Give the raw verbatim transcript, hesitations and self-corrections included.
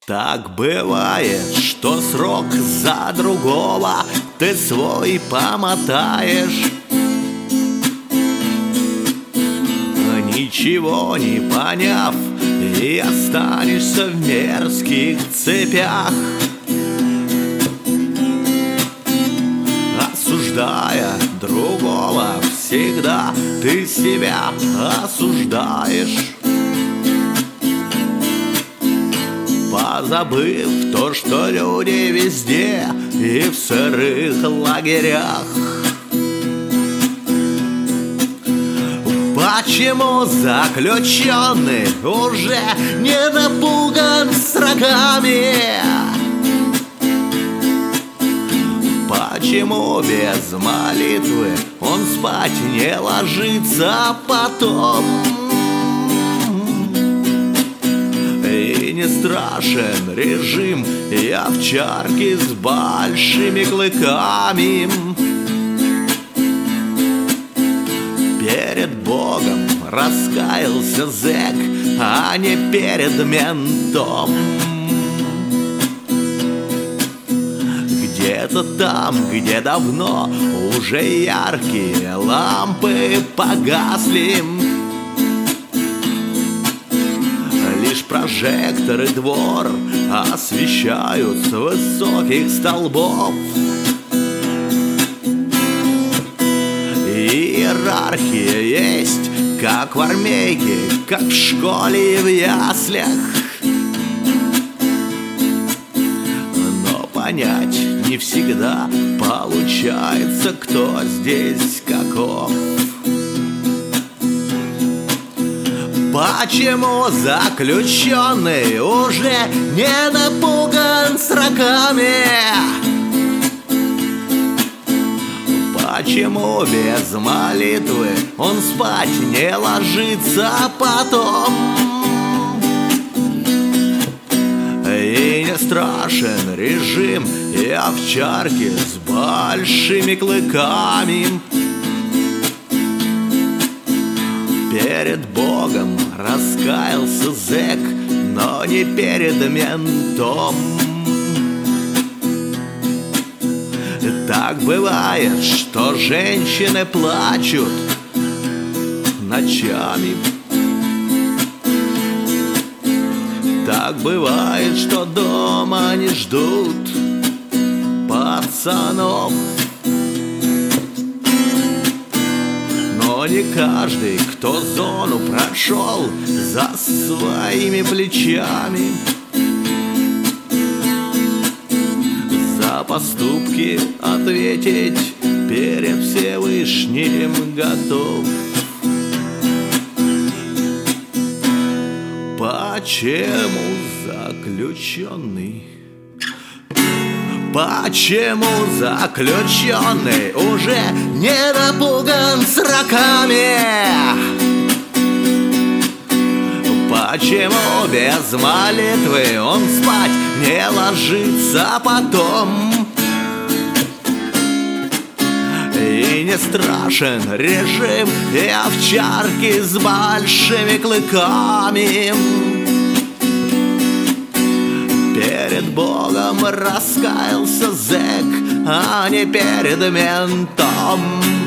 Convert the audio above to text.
Так бывает, что срок за другого ты свой помотаешь, ничего не поняв, и останешься в мерзких цепях, осуждая другого, всегда ты себя осуждаешь, позабыв то, что люди везде и в сырых лагерях. Почему заключенный уже не напуган сроками? Почему без молитвы он спать не ложится потом? И не страшен режим и овчарки с большими клыками. Перед Богом раскаялся зэк, а не перед ментом. Где-то там, где давно уже яркие лампы погасли, лишь прожекторы двор освещают с высоких столбов. Иерархия есть, как в армейке, как в школе и в яслях. Но понять не всегда получается, кто здесь каков. Почему заключенный уже не напуган сроками? Почему без молитвы он спать не ложится потом? И не страшен режим и овчарки с большими клыками. Перед Богом раскаялся зэк, но не перед ментом. Так бывает, что женщины плачут ночами. Так бывает, что дома они ждут пацанов. Но не каждый, кто зону прошел за своими плечами, за поступки ответить перед Всевышним готов. Почему заключенный? Почему заключенный уже не напуган сроками? Почему без молитвы он спать не ложится потом? И не страшен режим и овчарки с большими клыками. Перед Богом раскаялся зэк, а не перед ментом.